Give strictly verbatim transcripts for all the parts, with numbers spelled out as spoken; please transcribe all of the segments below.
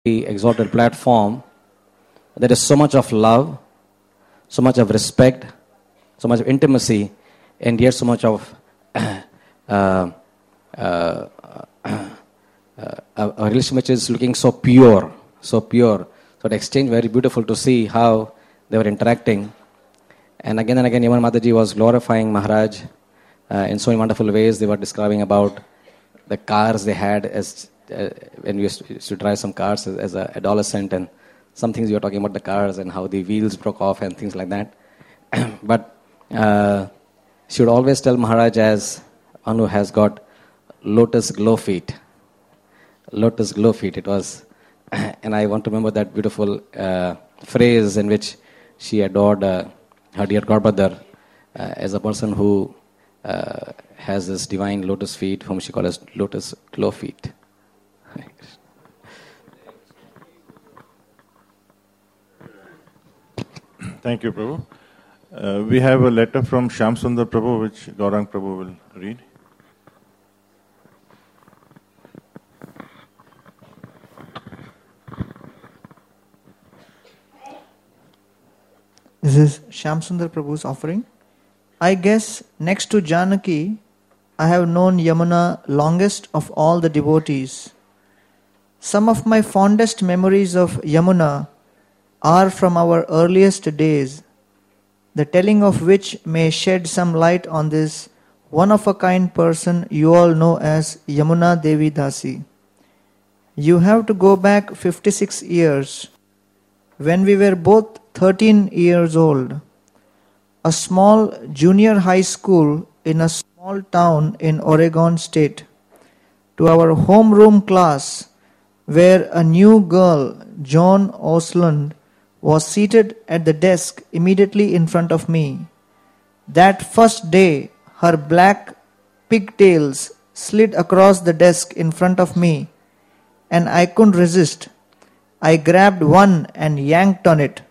the exalted platform, there is so much of love, so much of respect, so much of intimacy, and yet so much of uh, uh, uh, a relation which is looking so pure, so pure. So the exchange very beautiful to see how they were interacting. And again and again, Yamuna Mataji was glorifying Maharaj uh, in so many wonderful ways. They were describing about the cars they had as uh, when we used to, used to drive some cars as, as an adolescent, and some things you were talking about the cars and how the wheels broke off and things like that. But uh, she would always tell Maharaj as one who has got lotus glow feet. Lotus glow feet, it was. And I want to remember that beautiful uh, phrase in which she adored uh, her dear godbrother uh, as a person who uh, has this divine lotus feet, whom she calls lotus glow feet. Thank you, Prabhu. Uh, we have a letter from Shyam Sundar Prabhu, which Gaurang Prabhu will read. This is Shyam Sundar Prabhu's offering. I guess next to Janaki, I have known Yamuna longest of all the devotees. Some of my fondest memories of Yamuna are from our earliest days, the telling of which may shed some light on this one-of-a-kind person you all know as Yamuna Devi Dasi. You have to go back fifty-six years, when we were both thirteen years old, a small junior high school in a small town in Oregon State, to our homeroom class where a new girl, Joan Osland, was seated at the desk immediately in front of me. That first day, her black pigtails slid across the desk in front of me, and I couldn't resist. I grabbed one and yanked on it.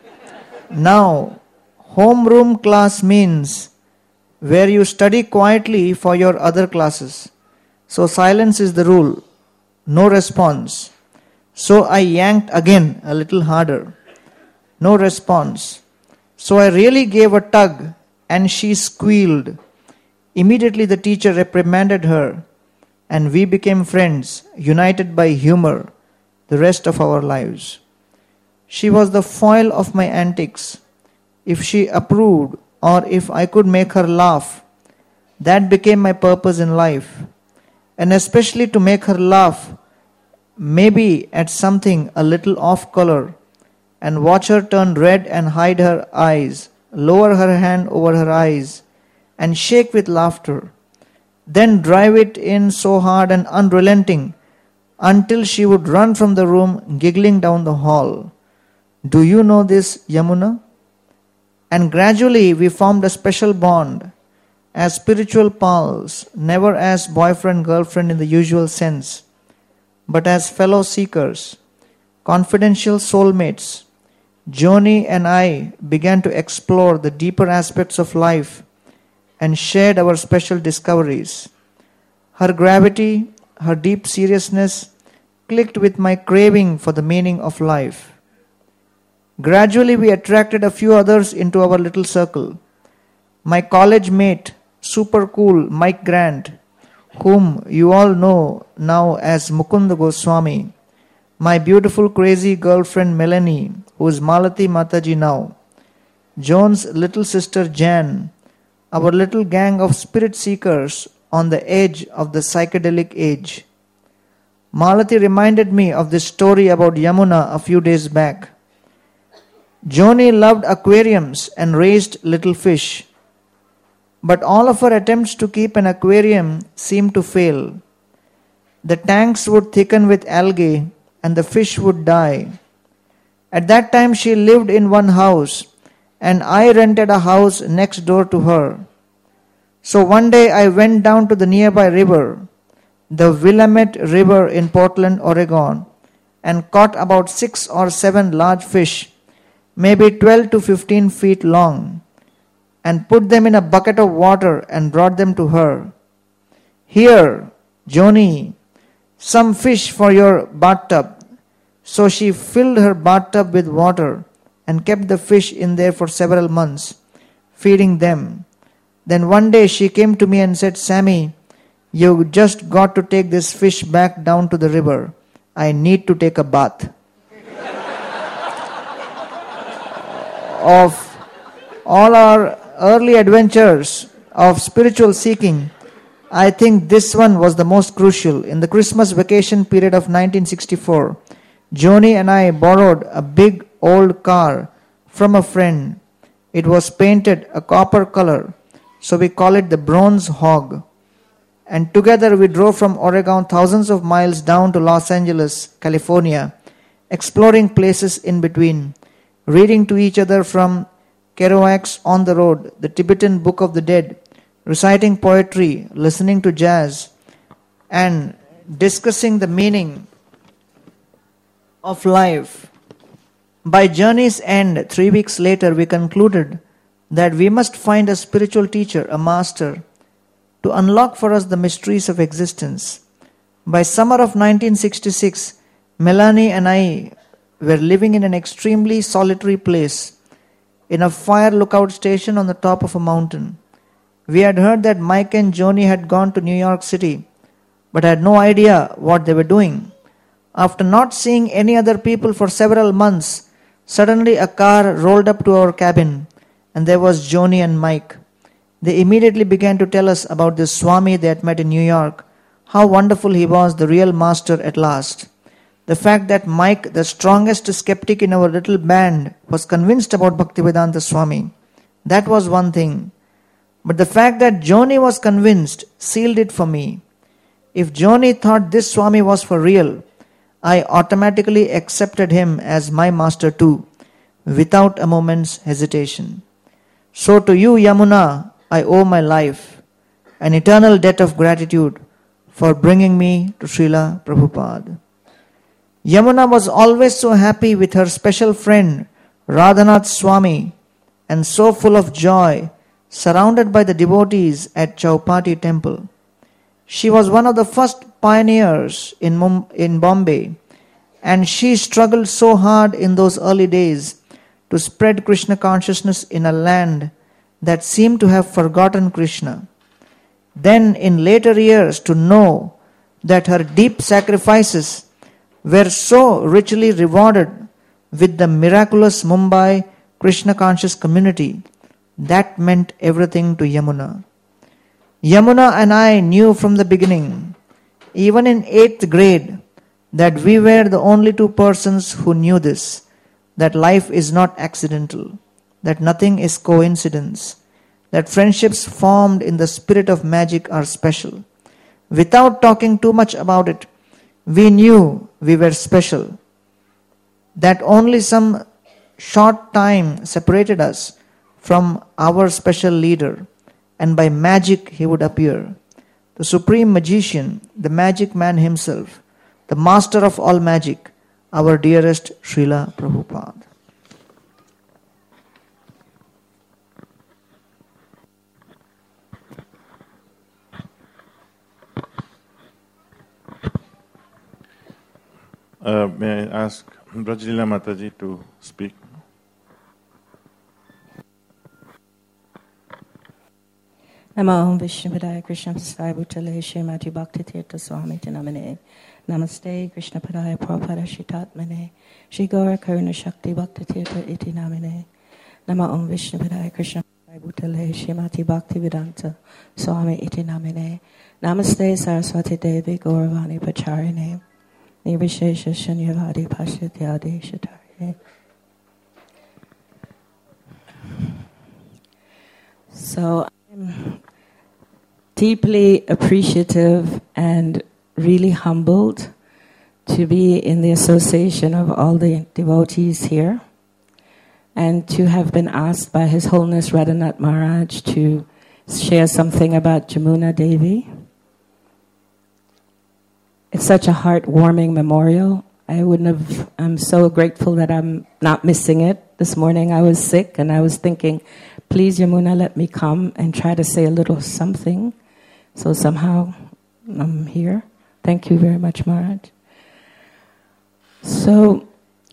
Now, homeroom class means where you study quietly for your other classes. So silence is the rule. No response. So I yanked again a little harder. No response. So I really gave a tug and she squealed. Immediately the teacher reprimanded her and we became friends, united by humor, the rest of our lives. She was the foil of my antics. If she approved or if I could make her laugh, that became my purpose in life. And especially to make her laugh, maybe at something a little off color, and watch her turn red and hide her eyes, lower her hand over her eyes, and shake with laughter. Then drive it in so hard and unrelenting, until she would run from the room, giggling down the hall. Do you know this, Yamuna? And gradually we formed a special bond, as spiritual pals, never as boyfriend-girlfriend in the usual sense, but as fellow seekers, confidential soulmates. Joni and I began to explore the deeper aspects of life and shared our special discoveries. Her gravity, her deep seriousness clicked with my craving for the meaning of life. Gradually we attracted a few others into our little circle. My college mate, super cool Mike Grant, whom you all know now as Mukunda Goswami, my beautiful crazy girlfriend Melanie, who is Malati Mataji now, Joan's little sister Jan, our little gang of spirit seekers on the edge of the psychedelic age. Malati reminded me of this story about Yamuna a few days back. Joni loved aquariums and raised little fish, but all of her attempts to keep an aquarium seemed to fail. The tanks would thicken with algae and the fish would die. At that time she lived in one house and I rented a house next door to her. So one day I went down to the nearby river, the Willamette River in Portland, Oregon, and caught about six or seven large fish, maybe twelve to fifteen feet long, and put them in a bucket of water and brought them to her. Here, Joni, some fish for your bathtub. So she filled her bathtub with water and kept the fish in there for several months, feeding them. Then one day she came to me and said, "Sammy, you just got to take this fish back down to the river. I need to take a bath." Of all our early adventures of spiritual seeking, I think this one was the most crucial. In the Christmas vacation period of nineteen sixty-four, Joni and I borrowed a big old car from a friend. It was painted a copper color, so we call it the Bronze Hog. And together we drove from Oregon thousands of miles down to Los Angeles, California, exploring places in between, reading to each other from Kerouac's On the Road, the Tibetan Book of the Dead, reciting poetry, listening to jazz, and discussing the meaning of life. By journey's end, three weeks later, we concluded that we must find a spiritual teacher, a master, to unlock for us the mysteries of existence. By summer of nineteen sixty-six, Melanie and I were living in an extremely solitary place, in a fire lookout station on the top of a mountain. We had heard that Mike and Joni had gone to New York City, but had no idea what they were doing. After not seeing any other people for several months, suddenly a car rolled up to our cabin, and there was Joni and Mike. They immediately began to tell us about this Swami they had met in New York, how wonderful he was, the real master at last. The fact that Mike, the strongest skeptic in our little band, was convinced about Bhaktivedanta Swami, that was one thing. But the fact that Joni was convinced sealed it for me. If Joni thought this Swami was for real, I automatically accepted him as my master too, without a moment's hesitation. So to you, Yamuna, I owe my life, an eternal debt of gratitude for bringing me to Srila Prabhupada. Yamuna was always so happy with her special friend, Radhanath Swami, and so full of joy, surrounded by the devotees at Chowpatty Temple. She was one of the first pioneers in, Mum- in Bombay, and she struggled so hard in those early days to spread Krishna consciousness in a land that seemed to have forgotten Krishna. Then in later years to know that her deep sacrifices were so richly rewarded with the miraculous Mumbai Krishna conscious community, that meant everything to Yamuna. Yamuna and I knew from the beginning, even in eighth grade, that we were the only two persons who knew this, that life is not accidental, that nothing is coincidence, that friendships formed in the spirit of magic are special. Without talking too much about it, we knew we were special, that only some short time separated us from our special leader, and by magic he would appear. The supreme magician, the magic man himself, the master of all magic, our dearest Srila Prabhupada. Uh, may I ask Brajlila Mataji to speak? Namo Vishnu Padaya Krishna Prasthaya Bhutale Shrimati Bhakti Tirtha Swami Namane Namaste Krishna Padaya Prabhupada Shitatmane Shri Gaura Karuna Shakti Bhakti Tirtha Iti Namane Namo Vishnu Padaya Krishna Prasthaya Bhutale Shrimati Bhakti Vedanta Swami Iti Namane Namaste Saraswati Devi Gauravani Pacharine Nirvishesha Shanyavadi Pashatyadi Shatarine. So I'm deeply appreciative and really humbled to be in the association of all the devotees here and to have been asked by His Holiness Radhanath Maharaj to share something about Jamuna Devi. It's such a heartwarming memorial. I wouldn't have, I'm so grateful that I'm not missing it. This morning I was sick and I was thinking, please Yamuna, let me come and try to say a little something. So somehow I'm here. Thank you very much, Maharaj. So,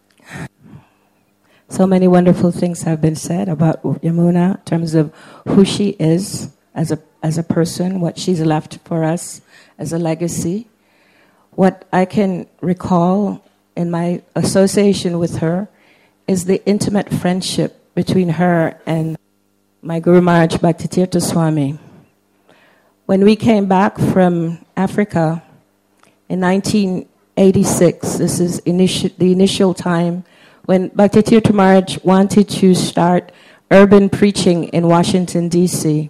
so many wonderful things have been said about Yamuna in terms of who she is as a as a person, what she's left for us as a legacy. What I can recall in my association with her is the intimate friendship between her and my Guru Maharaj Bhaktitirtha Swami. When we came back from Africa in nineteen eighty-six, this is initi- the initial time when Bhaktitirtha Maharaj wanted to start urban preaching in Washington, D C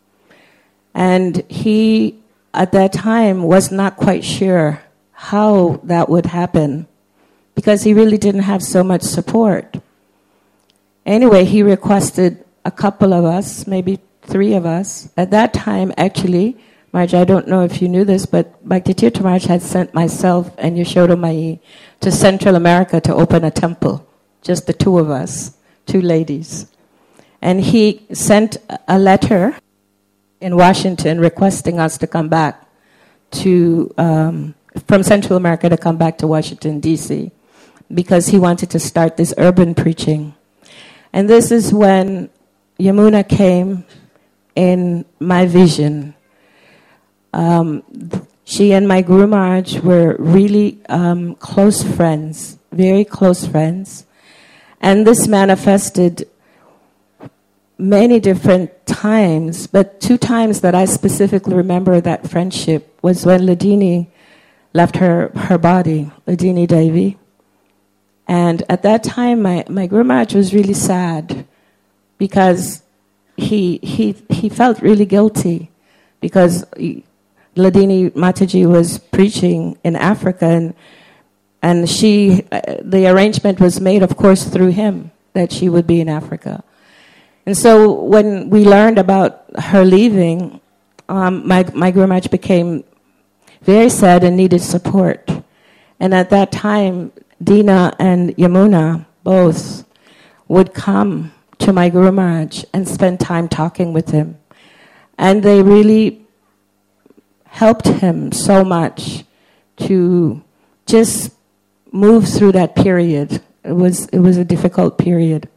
And he, at that time, was not quite sure how that would happen because he really didn't have so much support. Anyway, he requested a couple of us, maybe three of us. At that time, actually, Maharaj, I don't know if you knew this, but Bhaktitirtha Maharaj had sent myself and Yashoda Mai to Central America to open a temple. Just the two of us, two ladies. And he sent a letter in Washington requesting us to come back to, um, from Central America to come back to Washington, D C because he wanted to start this urban preaching. And this is when Yamuna came in my vision. Um, she and my Guru Maharaj were really um, close friends, very close friends. And this manifested many different times, but two times that I specifically remember that friendship was when Ladini left her, her body, Ladini Devi. And at that time, my, my Guru Maharaj was really sad because he, he, he felt really guilty because he, Ladini Mataji was preaching in Africa, and and she, uh, the arrangement was made, of course, through him that she would be in Africa. And so when we learned about her leaving, um, my my Guru Maharaj became very sad and needed support. And at that time, Dina and Yamuna both would come to my Guru Maharaj and spend time talking with him, and they really helped him so much to just move through that period. It was it was a difficult period.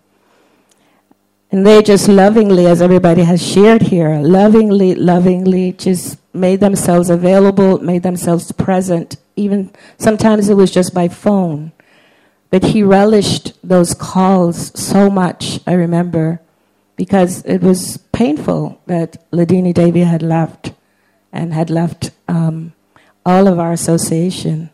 And they just lovingly, as everybody has shared here, lovingly, lovingly just made themselves available, made themselves present. Even sometimes it was just by phone. But he relished those calls so much, I remember, because it was painful that Ladini Devi had left. And had left um, all of our association.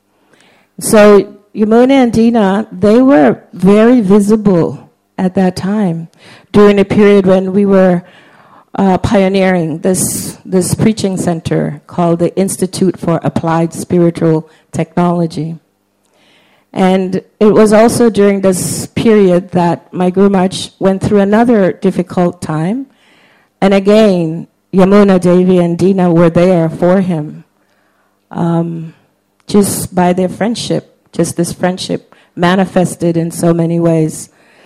So Yamuna and Dina, they were very visible at that time during a period when we were uh, pioneering this this preaching center called the Institute for Applied Spiritual Technology. And it was also during this period that my Guru Maharaj went through another difficult time, and again Yamuna Devi and Dina were there for him, um, just by their friendship, just this friendship manifested in so many ways.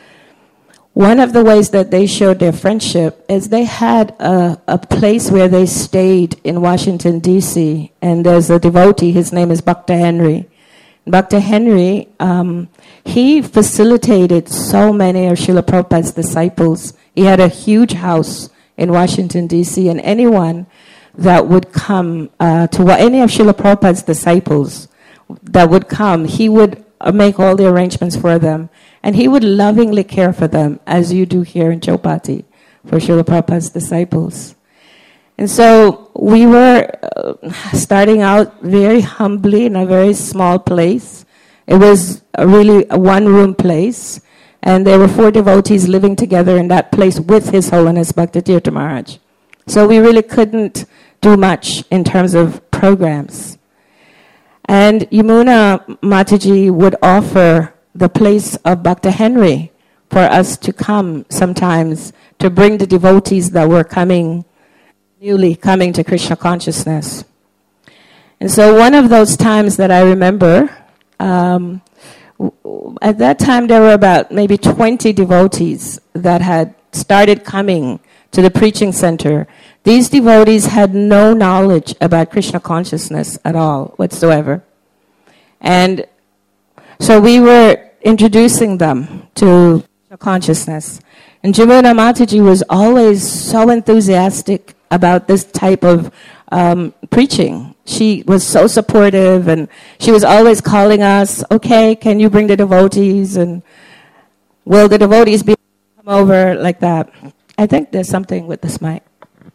One of the ways that they showed their friendship is they had a, a place where they stayed in Washington, D C, and there's a devotee, his name is Bhakta Henry. Bhakta Henry, um, he facilitated so many of Srila Prabhupada's disciples. He had a huge house in Washington, D C, and anyone that would come uh, to any of Srila Prabhupada's disciples that would come, he would make all the arrangements for them, and he would lovingly care for them, as you do here in Chowpatty for Srila Prabhupada's disciples. And so we were uh, starting out very humbly in a very small place. It was a really a one-room place. And there were four devotees living together in that place with His Holiness Bhaktitirtha Maharaj. So we really couldn't do much in terms of programs. And Yamuna Mataji would offer the place of Bhakta Henry for us to come sometimes to bring the devotees that were coming, newly coming to Krishna consciousness. And so one of those times that I remember, um, at that time, there were about maybe twenty devotees that had started coming to the preaching center. These devotees had no knowledge about Krishna consciousness at all whatsoever. And So we were introducing them to consciousness. And Jamuna Mataji was always so enthusiastic about this type of um, preaching. She was so supportive, and she was always calling us, okay, can you bring the devotees? And will the devotees be come over like that? I think there's something with this mic.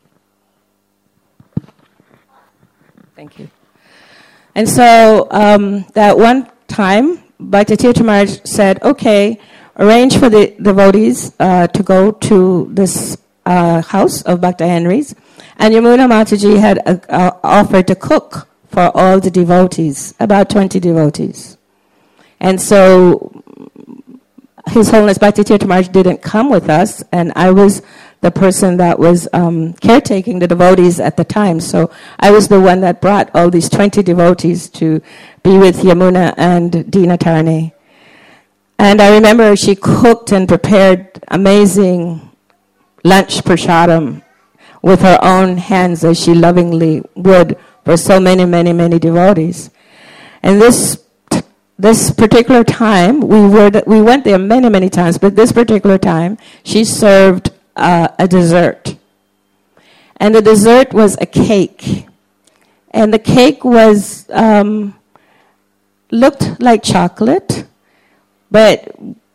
Thank you. And so um, that one time, Bhaktitirtha Maharaj said, okay, arrange for the devotees uh, to go to this uh, house of Bhakta Henry's. And Yamuna Mataji had uh, uh, offered to cook for all the devotees, about twenty devotees. And so His Holiness Bhaktitirtha Maharaj didn't come with us, and I was the person that was um, caretaking the devotees at the time. So I was the one that brought all these twenty devotees to be with Yamuna and Dina Tarani. And I remember she cooked and prepared amazing lunch prasadam with her own hands, as she lovingly would for so many, many, many devotees. And this this particular time, we were we went there many, many times, but this particular time, she served uh, a dessert. And the dessert was a cake. And the cake was, um, looked like chocolate, but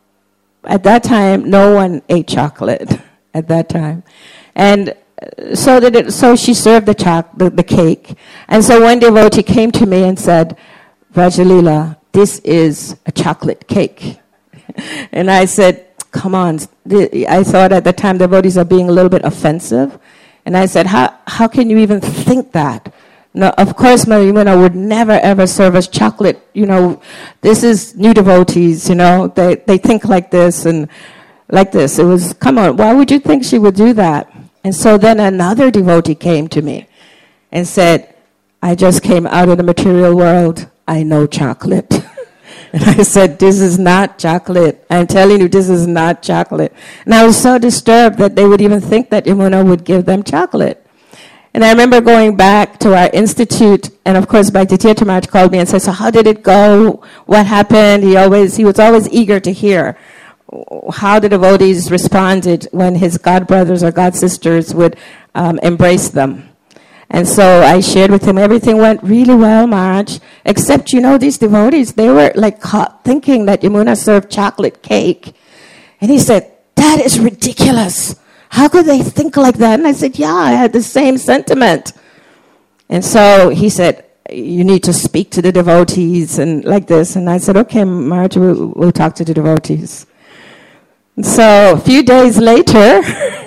at that time, no one ate chocolate at that time. And so that it, so she served the, choc- the the cake. And so one devotee came to me and said, Rajalila, this is a chocolate cake. And I said, come on. I thought at the time devotees are being a little bit offensive. And I said, how how can you even think that? No, of course, Marimuna would never ever serve us chocolate. You know, this is new devotees, you know, they, they think like this and like this. It was, come on, why would you think she would do that? And so then another devotee came to me and said, I just came out of the material world. I know chocolate. And I said, this is not chocolate. I'm telling you, this is not chocolate. And I was so disturbed that they would even think that Yamuna would give them chocolate. And I remember going back to our institute, and of course, Bhaktitirtha Maharaj called me and said, so how did it go? What happened? He always, he was always eager to hear how the devotees responded when his god brothers or god sisters would um, embrace them. And so I shared with him, everything went really well, Maharaj, except, you know, these devotees, they were like caught thinking that Yamuna served chocolate cake. And he said, that is ridiculous. How could they think like that? And I said, yeah, I had the same sentiment. And so he said, you need to speak to the devotees and like this. And I said, okay, Maharaj, we'll, we'll talk to the devotees. And so a few days later,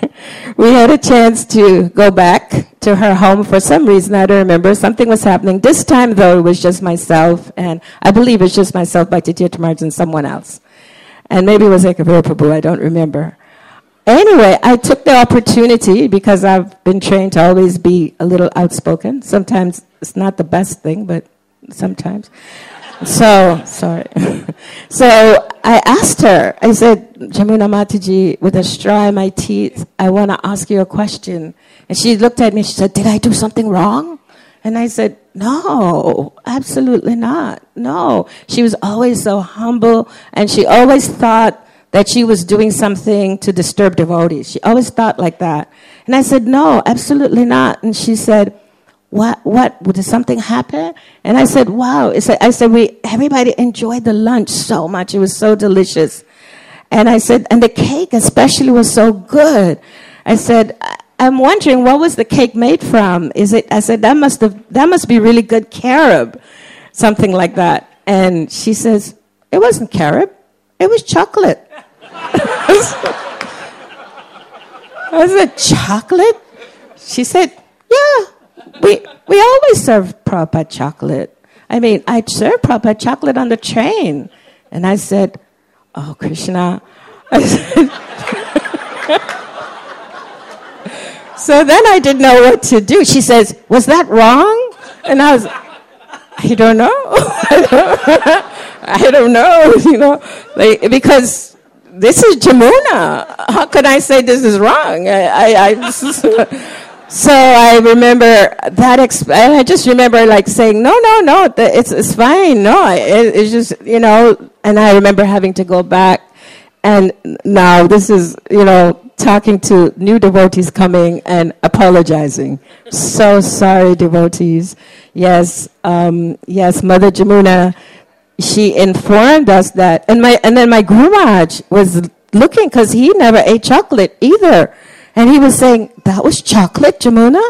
we had a chance to go back to her home for some reason. I don't remember. Something was happening. This time, though, it was just myself. And I believe it's just myself, Bhaktitirtha Maharaj, and someone else. And maybe it was Ekavira Prabhu. I don't remember. Anyway, I took the opportunity because I've been trained to always be a little outspoken. Sometimes it's not the best thing, but sometimes. So, sorry. So I asked her, I said, Jamuna Mataji, with a straw in my teeth, I want to ask you a question. And she looked at me, she said, did I do something wrong? And I said, no, absolutely not. No. She was always so humble, and she always thought that she was doing something to disturb devotees. She always thought like that. And I said, no, absolutely not. And she said, what, what, did something happen? And I said, wow. I said, I said, we, everybody enjoyed the lunch so much. It was so delicious. And I said, and the cake especially was so good. I said, I'm wondering, what was the cake made from? Is it, I said, that must have, that must be really good carob. Something like that. And she says, it wasn't carob. It was chocolate. I said, chocolate? She said, yeah, we we always serve Prabhupada chocolate. I mean, I served Prabhupada chocolate on the train. And I said, oh, Krishna. I said, so then I didn't know what to do. She says, was that wrong? And I was, I don't know. I don't know, you know, like, because this is Jamuna. How could I say this is wrong? I, I, I So I remember that, exp- and I just remember like saying, no, no, no, th- it's it's fine. No, it, it's just, you know, and I remember having to go back. And now this is, you know, talking to new devotees coming and apologizing. So sorry, devotees. Yes, um, yes, Mother Jamuna, she informed us that, and my and then my Guru Maharaj was looking because he never ate chocolate either. And he was saying, that was chocolate, Jamuna?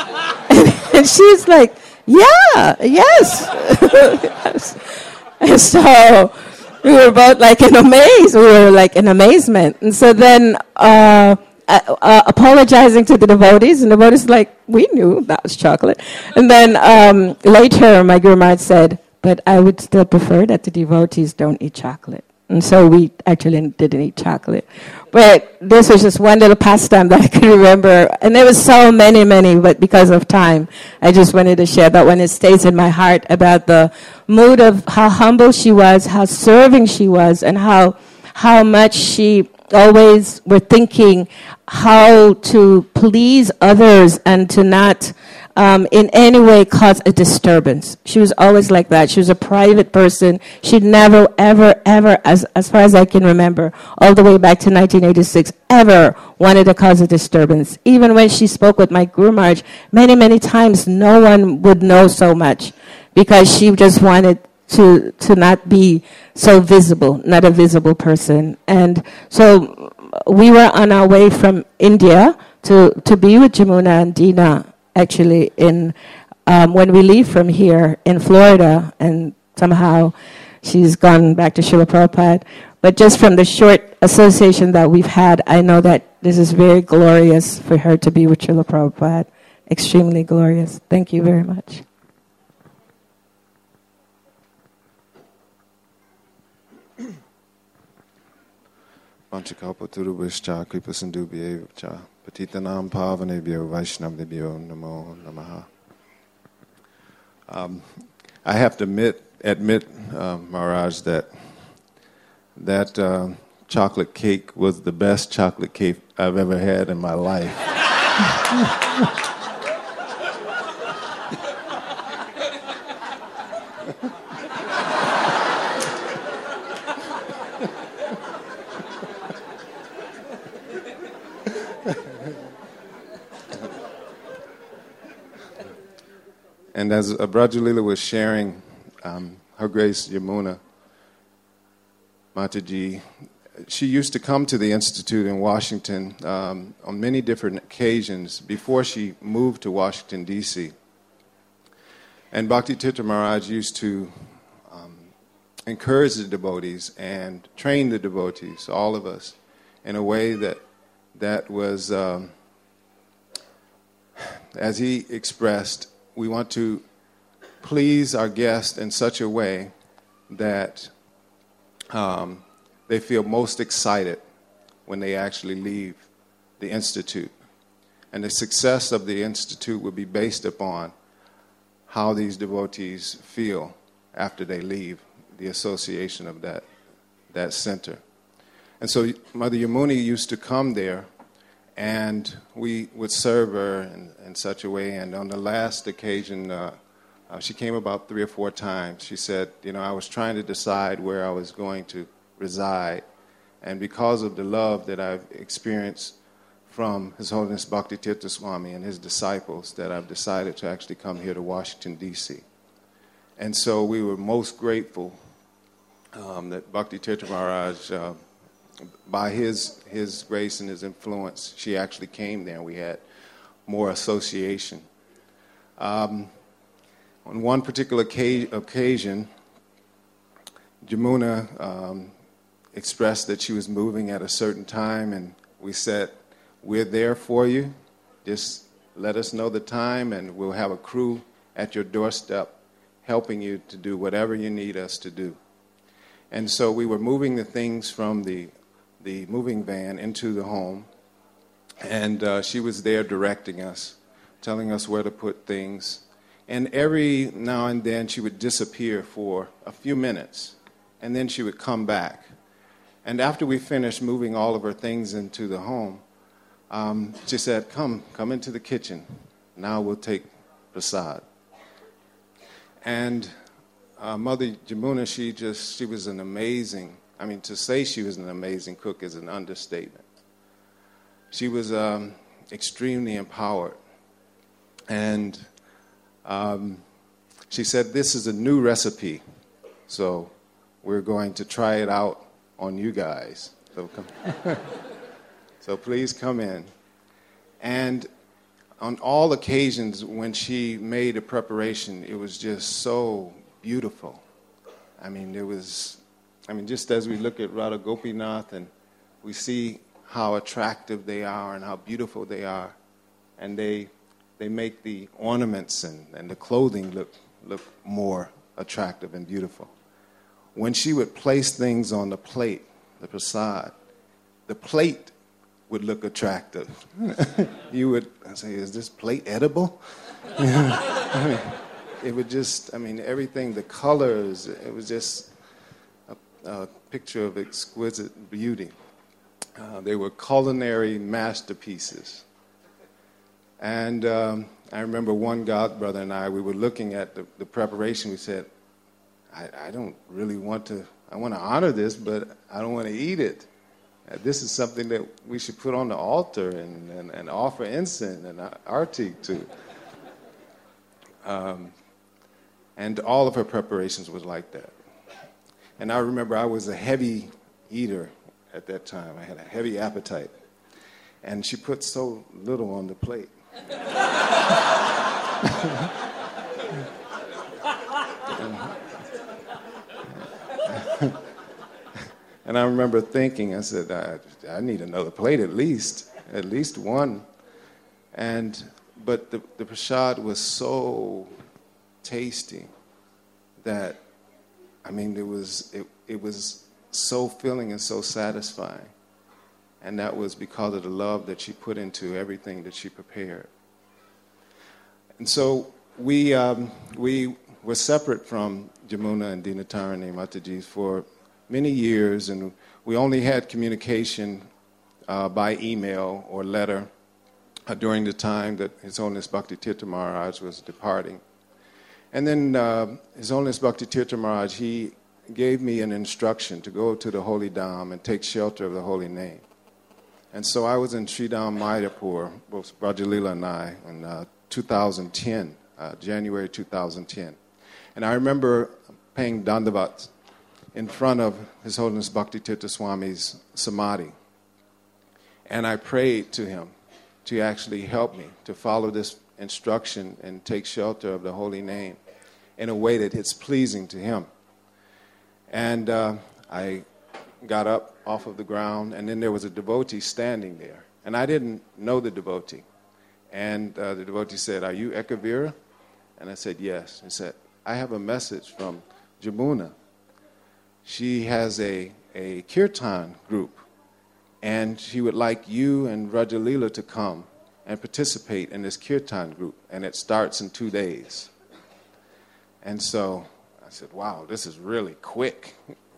and, and she's like, yeah, yes. yes. And so we were both like in amaze. We were like in amazement. And so then uh, uh, uh, apologizing to the devotees, and the devotees like, we knew that was chocolate. And then um, later my Guru Maharaj said, but I would still prefer that the devotees don't eat chocolate. And so we actually didn't eat chocolate. But this was just one little pastime that I could remember. And there was so many, many, but because of time, I just wanted to share that one. It stays in my heart about the mood of how humble she was, how serving she was, and how how much she always were thinking how to please others and to not Um, in any way cause a disturbance. She was always like that. She was a private person. She'd never, ever, ever, as as far as I can remember, all the way back to nineteen eighty-six, ever wanted to cause a disturbance. Even when she spoke with my Guru Maharaj, many, many times no one would know so much because she just wanted to to not be so visible, not a visible person. And so we were on our way from India to, to be with Jamuna and Dina, actually, in um, when we leave from here in Florida, and somehow she's gone back to Srila Prabhupada. But just from the short association that we've had, I know that this is very glorious for her to be with Srila Prabhupada. Extremely glorious. Thank you very much. Panchakalpatarubhishcha kripasindubhyevacha patitanam pavanebhyo vaishnavdebhyo namo namaha. Um, I have to admit, admit uh, Maharaj, that that uh, chocolate cake was the best chocolate cake I've ever had in my life. And as Abrajalila was sharing, um, Her Grace Yamuna Mataji, she used to come to the Institute in Washington um, on many different occasions before she moved to Washington, D C And Bhakti Tirtha Maharaj used to um, encourage the devotees and train the devotees, all of us, in a way that, that was, um, as he expressed, we want to please our guests in such a way that um, they feel most excited when they actually leave the Institute. And the success of the Institute will be based upon how these devotees feel after they leave the association of that, that center. And so Mother Yamuna used to come there, and we would serve her in, in such a way. And on the last occasion, uh, uh, she came about three or four times. She said, you know, I was trying to decide where I was going to reside. And because of the love that I've experienced from His Holiness Bhakti Tirtha Swami and his disciples, that I've decided to actually come here to Washington, D C And so we were most grateful um, that Bhakti Tirtha Maharaj, uh, by his his grace and his influence, she actually came there, and we had more association. Um, on one particular occasion, Jamuna um, expressed that she was moving at a certain time, and we said, we're there for you. Just let us know the time, and we'll have a crew at your doorstep helping you to do whatever you need us to do. And so we were moving the things from the the moving van into the home, and uh, she was there directing us, telling us where to put things. And every now and then she would disappear for a few minutes, and then she would come back. And after we finished moving all of her things into the home, um, she said, come, come into the kitchen. Now we'll take prasad. And uh, Mother Jamuna, she just, she was an amazing, I mean, to say she was an amazing cook is an understatement. She was um, extremely empowered. And um, she said, this is a new recipe, so we're going to try it out on you guys. So, come so please come in. And on all occasions when she made a preparation, it was just so beautiful. I mean, there was, I mean, just as we look at Radha Gopinath and we see how attractive they are and how beautiful they are, and they they make the ornaments and, and the clothing look look more attractive and beautiful. When she would place things on the plate, the prasad, the plate would look attractive. You would say, is this plate edible? I mean, it would just, I mean, everything, the colors, it was just a, a picture of exquisite beauty. Uh, they were culinary masterpieces. And um, I remember one godbrother and I, we were looking at the, the preparation. We said, I, I don't really want to, I want to honor this, but I don't want to eat it. Uh, this is something that we should put on the altar and, and, and offer incense and arti to. Um, and all of her preparations was like that. And I remember I was a heavy eater at that time. I had a heavy appetite. And she put so little on the plate. And I remember thinking, I said, I, I need another plate at least, at least one. And but the, the prasad was so tasty that, I mean, it was it, it was so filling and so satisfying. And that was because of the love that she put into everything that she prepared. And so we um, we were separate from Jamuna and Dinatarani Mataji for many years, and we only had communication uh, by email or letter uh, during the time that His Holiness Bhakti Tirtha Maharaj was departing. And then uh, His Holiness Bhakti Tirtha Maharaj, he gave me an instruction to go to the Holy Dham and take shelter of the Holy Name. And so I was in Sri Dham Mayapur, both Rajalila and I, in uh, two thousand ten, uh, January two thousand ten. And I remember paying dandavat in front of His Holiness Bhakti Tirtha Swami's samadhi. And I prayed to him to actually help me to follow this instruction and take shelter of the holy name in a way that it's pleasing to him. And uh, I got up off of the ground, and then there was a devotee standing there. And I didn't know the devotee. And uh, the devotee said, "Are you Ekavira?" And I said, "Yes." He said, "I have a message from Jamuna. She has a, a kirtan group, and she would like you and Rajalila to come and participate in this kirtan group, and it starts in two days. And so I said, wow, this is really quick.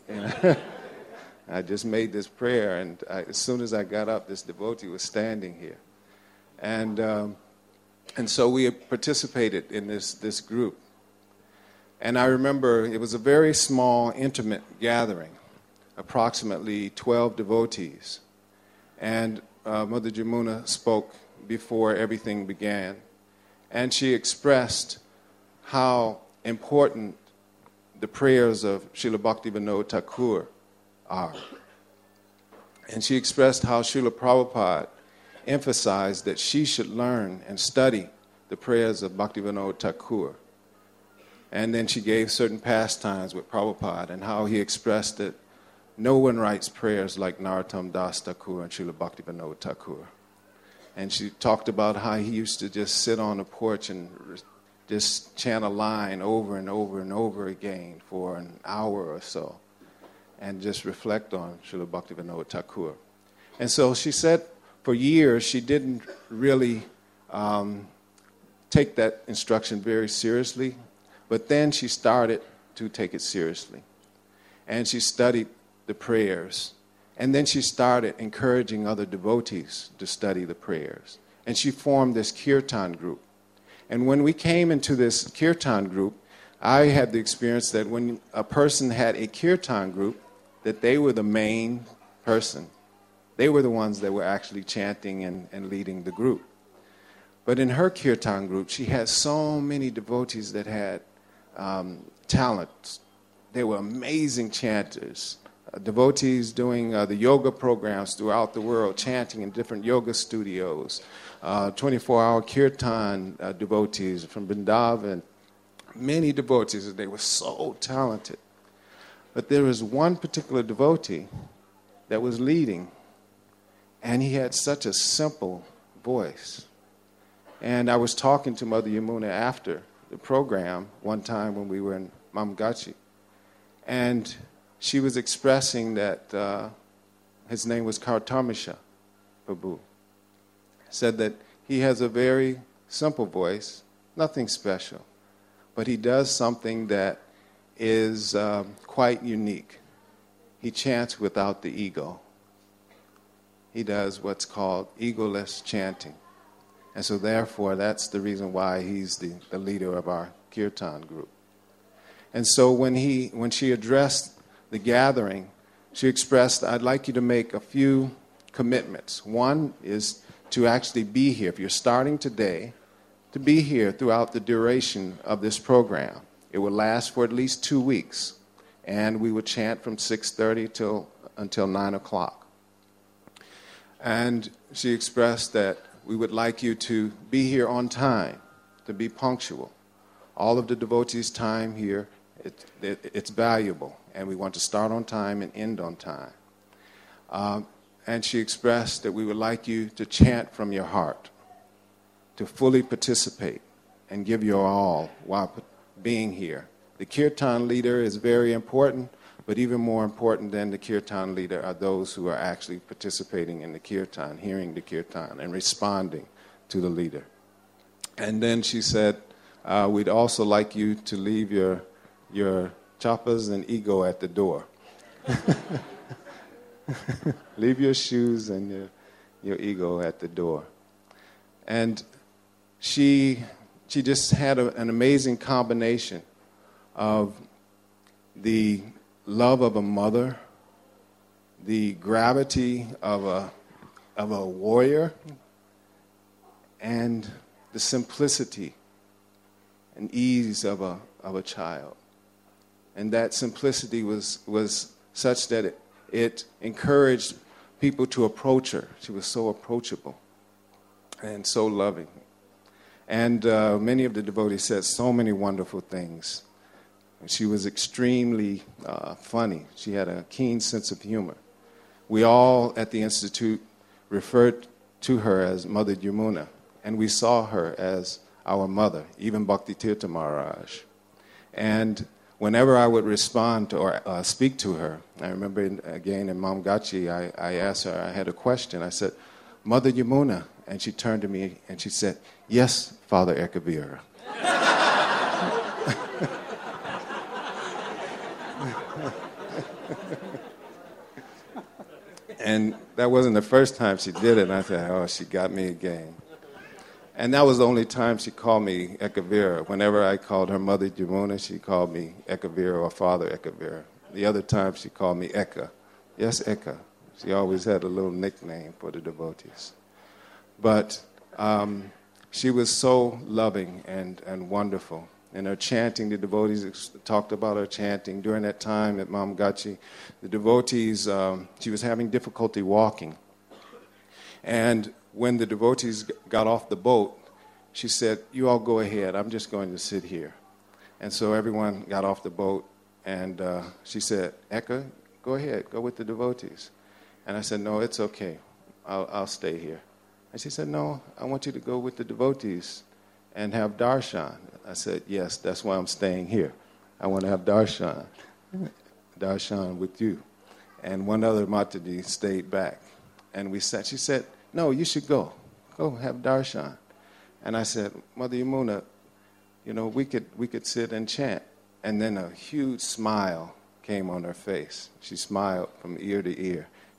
I just made this prayer, and I, as soon as I got up, this devotee was standing here. And um, and so we participated in this, this group. And I remember it was a very small, intimate gathering, approximately twelve devotees. And uh, Mother Jamuna spoke before everything began. And she expressed how important the prayers of Srila Bhaktivinoda Thakur are. And she expressed how Srila Prabhupada emphasized that she should learn and study the prayers of Bhaktivinoda Thakur. And then she gave certain pastimes with Prabhupada and how he expressed that no one writes prayers like Narottam Das Thakur and Srila Bhaktivinoda Thakur. And she talked about how he used to just sit on the porch and just chant a line over and over and over again for an hour or so and just reflect on Srila Bhaktivinoda Thakur. And so she said for years she didn't really um, take that instruction very seriously, but then she started to take it seriously. And she studied the prayers, And then she started encouraging other devotees to study the prayers. And she formed this kirtan group. And when we came into this kirtan group, I had the experience that when a person had a kirtan group, that they were the main person. They were the ones that were actually chanting and, and leading the group. But in her kirtan group, she had so many devotees that had um, talents. They were amazing chanters. Uh, devotees doing uh, the yoga programs throughout the world, chanting in different yoga studios. Uh, twenty-four hour kirtan uh, devotees from Vrindavan. Many devotees, they were so talented. But there was one particular devotee that was leading, and he had such a simple voice. And I was talking to Mother Yamuna after the program one time when we were in Mamgachi, and she was expressing that uh, his name was Kartamisha Prabhu. Said that he has a very simple voice, nothing special, but he does something that is um, quite unique. He chants without the ego. He does what's called egoless chanting. And so therefore, that's the reason why he's the, the leader of our kirtan group. And so when he, when she addressed the gathering, she expressed, I'd like you to make a few commitments. One is to actually be here. If you're starting today, to be here throughout the duration of this program. It will last for at least two weeks. And we would chant from six thirty till until nine o'clock. And she expressed that we would like you to be here on time, to be punctual. All of the devotees' time here, it, it, it's valuable, and we want to start on time and end on time. Um, and she expressed that we would like you to chant from your heart, to fully participate and give your all while being here. The kirtan leader is very important, but even more important than the kirtan leader are those who are actually participating in the kirtan, hearing the kirtan, and responding to the leader. And then she said, uh, we'd also like you to leave your your chappas and ego at the door. Leave your shoes and your, your ego at the door. And she, she just had a, an amazing combination of the love of a mother, the gravity of a of a warrior, and the simplicity and ease of a of a child. And that simplicity was was such that it, it encouraged people to approach her. She was so approachable and so loving. And uh, many of the devotees said so many wonderful things. She was extremely uh, funny. She had a keen sense of humor. We all at the Institute referred to her as Mother Yamuna, and we saw her as our mother, even Bhakti Tirtha Maharaj. And whenever I would respond to or uh, speak to her, I remember in, again in Mamgachi, I, I asked her, I had a question. I said, Mother Yamuna, and she turned to me and she said, yes, Father Ekavira. And that wasn't the first time she did it. And I thought, oh, she got me again. And that was the only time she called me Ekavira. Whenever I called her Mother Yamuna, she called me Ekavira or Father Ekavira. The other time she called me Eka. Yes, Eka. She always had a little nickname for the devotees. But um, she was so loving and, and wonderful. And her chanting, the devotees talked about her chanting. During that time at Mamgachi, the devotees, um, she was having difficulty walking. And when the devotees got off the boat, she said, you all go ahead, I'm just going to sit here. And so everyone got off the boat, and uh, she said, Eka, go ahead, go with the devotees. And I said, no, it's okay, I'll, I'll stay here. And she said, no, I want you to go with the devotees and have darshan. I said, yes, that's why I'm staying here. I want to have darshan, darshan with you. And one other Mataji stayed back. And we sat. She said, no, you should go. Go have darshan. And I said, Mother Yamuna, you know, we could we could sit and chant. And then a huge smile came on her face. She smiled from ear to ear.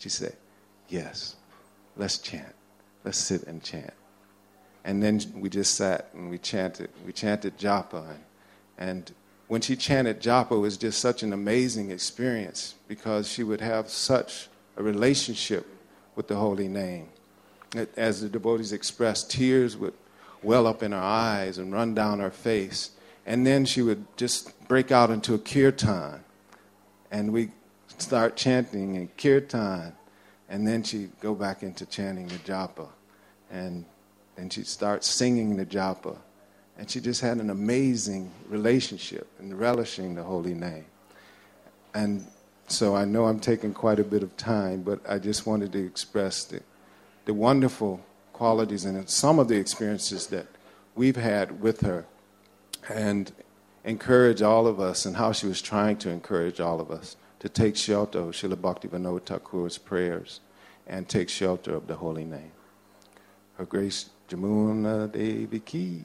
She said, yes, let's chant. Let's sit and chant. And then we just sat and we chanted. We chanted japa. And, and when she chanted japa, it was just such an amazing experience because she would have such a relationship with the holy name. As the devotees expressed, tears would well up in her eyes and run down her face. And then she would just break out into a kirtan. And we start chanting in kirtan. And then she'd go back into chanting the japa. And then she'd start singing the japa. And she just had an amazing relationship in relishing the holy name. And so I know I'm taking quite a bit of time, but I just wanted to express the, the wonderful qualities and some of the experiences that we've had with her and encourage all of us and how she was trying to encourage all of us to take shelter of Srila Bhaktivinoda Thakur's prayers and take shelter of the holy name. Her Grace Jamuna Devi Ki.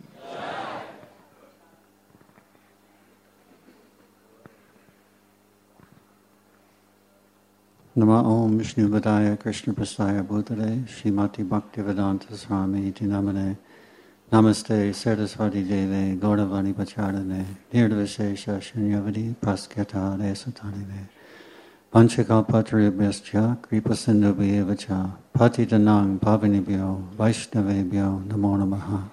Nama Om Vishnu Vadaya Krishna Prasaya Bhutale Srimati Bhaktivedanta Swami Iti Namane Namaste Saraswati Deve Gauravani Pacharane Nirdvishesha Shunyavadi Prasketa Resatane Panchakalpataribhyascha Kripasindubhyevacha Patitanang Pavanibhyo Vaishnavebhyo Namo Namaha.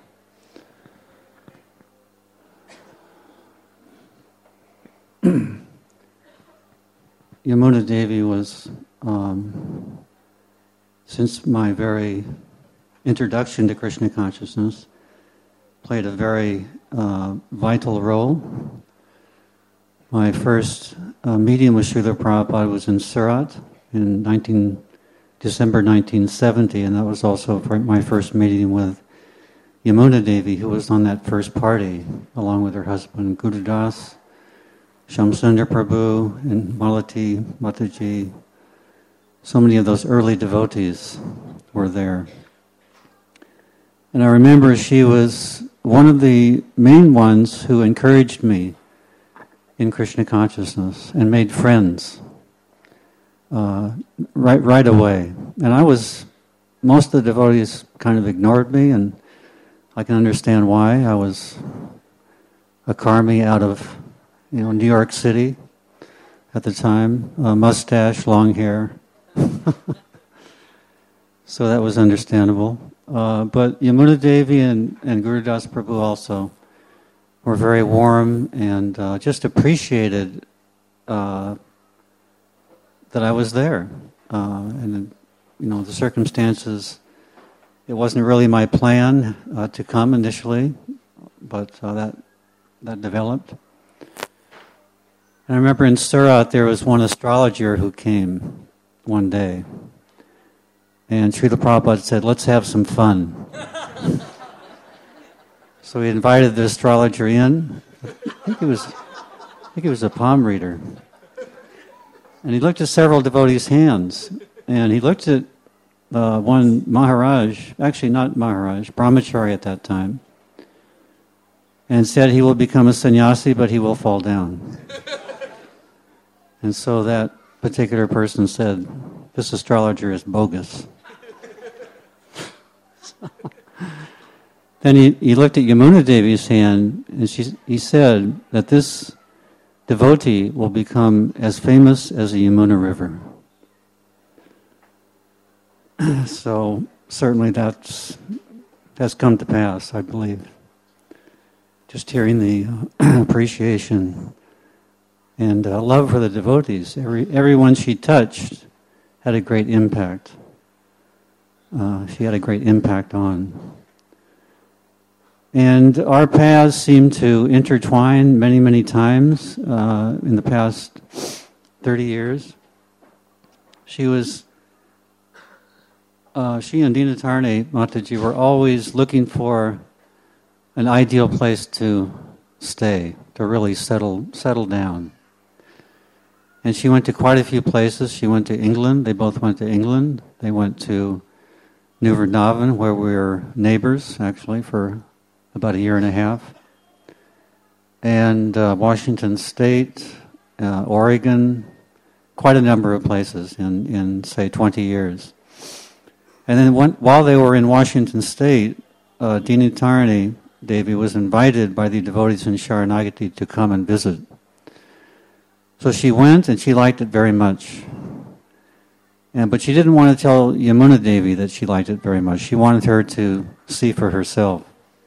Yamuna Devi was, um, since my very introduction to Krishna consciousness, played a very uh, vital role. My first uh, meeting with Srila Prabhupada was in Surat in nineteen, December nineteen seventy, and that was also my first meeting with Yamuna Devi, who was on that first party, along with her husband Gurudas, Shamsundar Prabhu, and Malati Mataji. So many of those early devotees were there. And I remember she was one of the main ones who encouraged me in Krishna consciousness and made friends uh, right right away. And I was, most of the devotees kind of ignored me, and I can understand why. I was a karmi out of, you know, New York City at the time, uh, mustache, long hair. So that was understandable. Uh, but Yamuna Devi and, and Gurudas Prabhu also were very warm and uh, just appreciated uh, that I was there. Uh, and, you know, the circumstances, it wasn't really my plan uh, to come initially, but uh, that that developed. And I remember in Surat there was one astrologer who came one day. And Srila Prabhupada said, let's have some fun. So he invited the astrologer in. I think he was, I think he was a palm reader. And he looked at several devotees' hands. And he looked at uh, one Maharaj, actually not Maharaj, Brahmachari at that time, and said he will become a sannyasi, but he will fall down. And so that particular person said, this astrologer is bogus. So, then he, he looked at Yamuna Devi's hand, and she, he said that this devotee will become as famous as the Yamuna River. So certainly that's that's come to pass, I believe. Just hearing the uh, appreciation and uh, love for the devotees. Every everyone she touched had a great impact. Uh, she had a great impact on. And our paths seem to intertwine many, many times uh, in the past thirty years. She was, uh, she and Dinatarne Mataji were always looking for an ideal place to stay, to really settle settle down. And she went to quite a few places. She went to England. They both went to England. They went to New Vrindavan, where we were neighbors, actually, for about a year and a half. And uh, Washington State, uh, Oregon, quite a number of places in, in say, twenty years. And then one, while they were in Washington State, uh, Dinitarni Devi was invited by the devotees in Sharanagati to come and visit. So she went, and she liked it very much. And, but she didn't want to tell Yamuna Devi that she liked it very much. She wanted her to see for herself.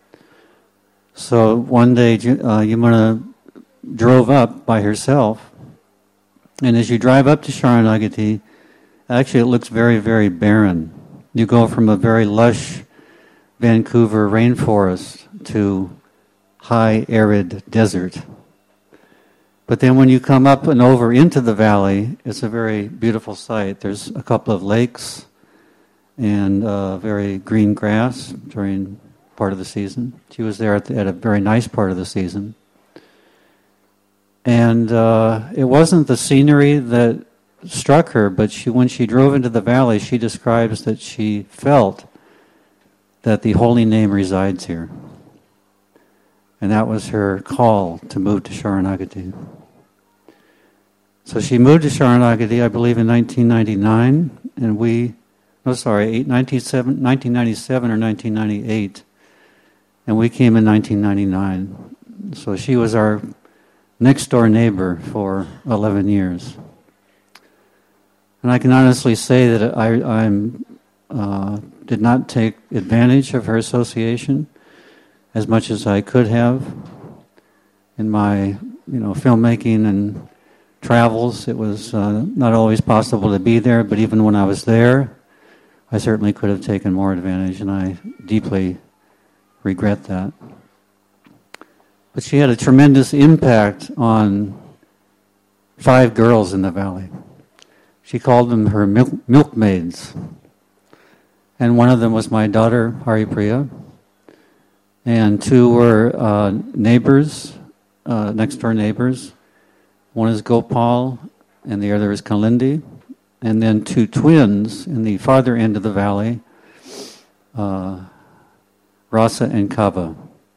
So one day, uh, Yamuna drove up by herself, and as you drive up to Sharanagati, actually it looks very, very barren. You go from a very lush Vancouver rainforest to high, arid desert. But then when you come up and over into the valley, it's a very beautiful sight. There's a couple of lakes and uh, very green grass during part of the season. She was there at, the, at a very nice part of the season. And uh, it wasn't the scenery that struck her, but she, when she drove into the valley, she describes that she felt that the holy name resides here. And that was her call to move to Sharanagati. So she moved to Sharanagati, I believe, in nineteen ninety-nine, and we, no, sorry, nineteen ninety-seven or nineteen ninety-eight, and we came in nineteen ninety-nine. So she was our next-door neighbor for eleven years. And I can honestly say that I I'm, uh, did not take advantage of her association as much as I could have. In my, you know, filmmaking and travels, it was uh, not always possible to be there, but even when I was there, I certainly could have taken more advantage, and I deeply regret that. But she had a tremendous impact on five girls in the valley. She called them her milk, milkmaids. And one of them was my daughter, Haripriya. And two were uh, neighbors, uh, next-door neighbors. One is Gopal, and the other is Kalindi. And then two twins in the farther end of the valley, uh, Rasa and Kava.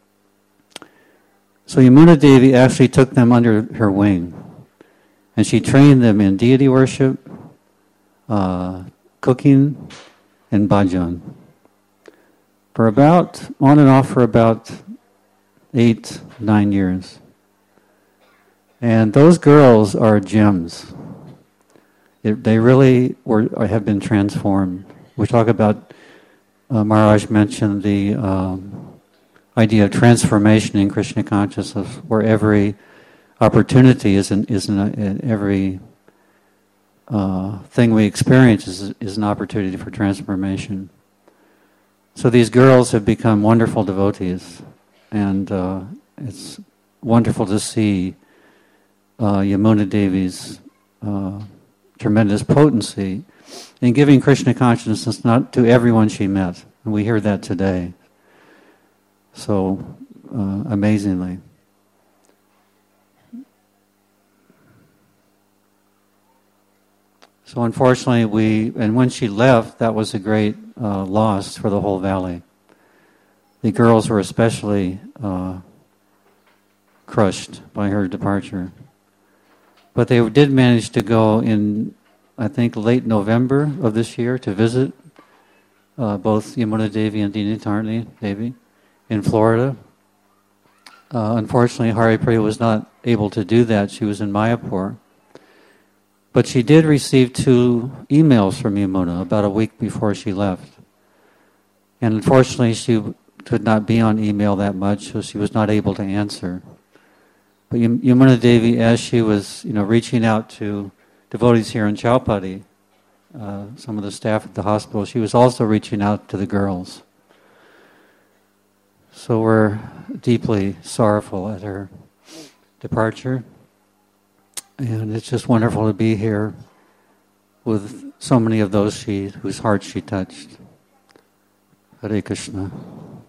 So Yamuna Devi actually took them under her wing. And she trained them in deity worship, uh, cooking, and bhajan. For about, on and off for about eight, nine years. And those girls are gems. It, they really were, or have been transformed. We talk about, uh, Maharaj mentioned the um, idea of transformation in Krishna consciousness, where every opportunity is in, is in, a, in every uh, thing we experience is, is an opportunity for transformation. So these girls have become wonderful devotees, and uh, it's wonderful to see uh, Yamuna Devi's uh, tremendous potency in giving Krishna consciousness not to everyone she met, and we hear that today. So uh, amazingly. So unfortunately, we, and when she left, that was a great uh, loss for the whole valley. The girls were especially uh, crushed by her departure. But they did manage to go in, I think, late November of this year to visit uh, both Yamuna Devi and Dinitarni Devi in Florida. Uh, unfortunately, Haripriya was not able to do that. She was in Mayapur. But she did receive two emails from Yamuna about a week before she left. And unfortunately, she could not be on email that much, so she was not able to answer. But Yamuna Devi, as she was, you know, reaching out to devotees here in Chowpatty, uh, some of the staff at the hospital, she was also reaching out to the girls. So we're deeply sorrowful at her departure. And it's just wonderful to be here with so many of those she, whose hearts she touched. Hare Krishna.